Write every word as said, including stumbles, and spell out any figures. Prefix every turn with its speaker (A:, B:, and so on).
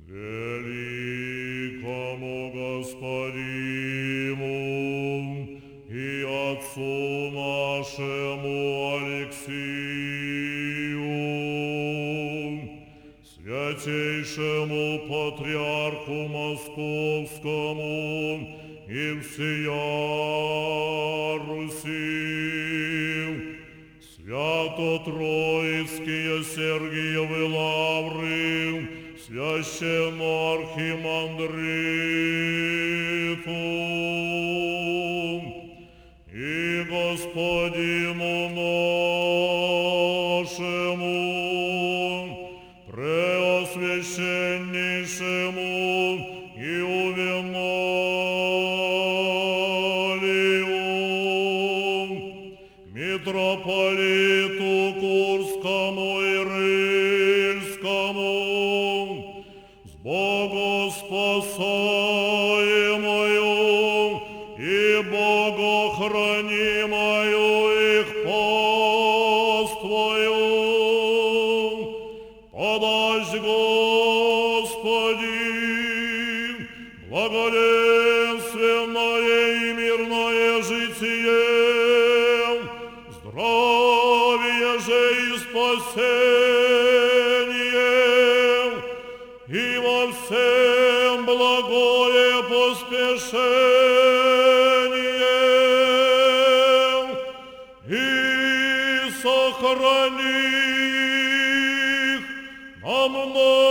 A: Великому Господину и Отцу нашему Алексию, святейшему Патриарху Московскому и всея Руси, свято-троицкие Сергиевы лавры, священноархимандриту и Господину нашему, преосвященнейшему Ювеналию, митрополиту Курскому и Рыльскому, с богоспасаемою и богохранимою их паствою. Подась, Господи, благоденственное и мирное житие, здравие же и спасение, и во всем благое поспешение, и сохрани их на много